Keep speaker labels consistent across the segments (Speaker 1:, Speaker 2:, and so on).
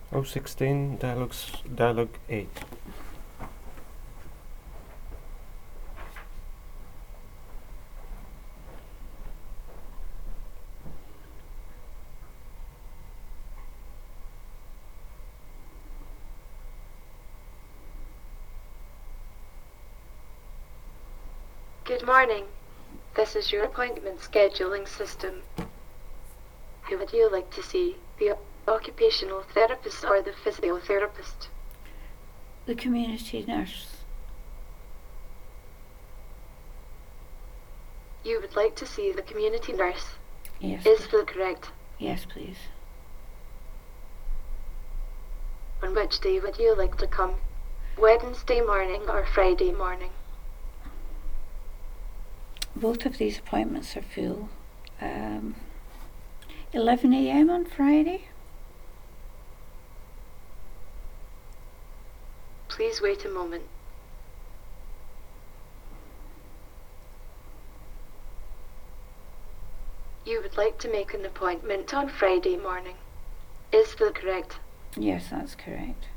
Speaker 1: 016, dialogue 8.
Speaker 2: Good morning. This is your appointment scheduling system. Who would you like to see, the occupational therapist or the physiotherapist?
Speaker 3: The community nurse.
Speaker 2: You would like to see the community nurse?
Speaker 3: Yes.
Speaker 2: Is that correct?
Speaker 3: Yes, please.
Speaker 2: On which day would you like to come? Wednesday morning or Friday morning?
Speaker 3: Both of these appointments are full. 11 a.m. on Friday.
Speaker 2: Please wait a moment. You would like to make an appointment on Friday morning. Is that correct?
Speaker 3: Yes, that's correct.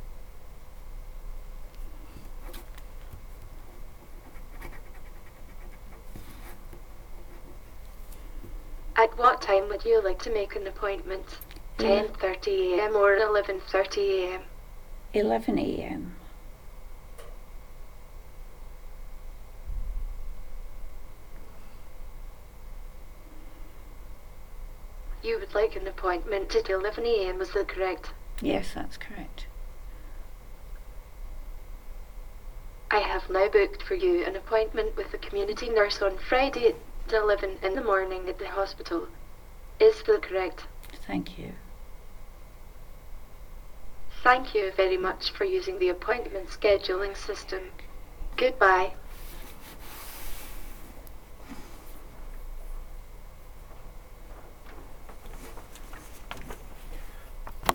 Speaker 2: At what time would you like to make an appointment? 10:30 a.m. or 11:30 a.m.?
Speaker 3: 11 a.m.
Speaker 2: You would like an appointment at 11 a.m., is that correct?
Speaker 3: Yes, that's correct.
Speaker 2: I have now booked for you an appointment with the community nurse on Friday at 11 in the morning at the hospital. Is that correct?
Speaker 3: Thank you.
Speaker 2: Thank you very much for using the appointment scheduling system. Goodbye.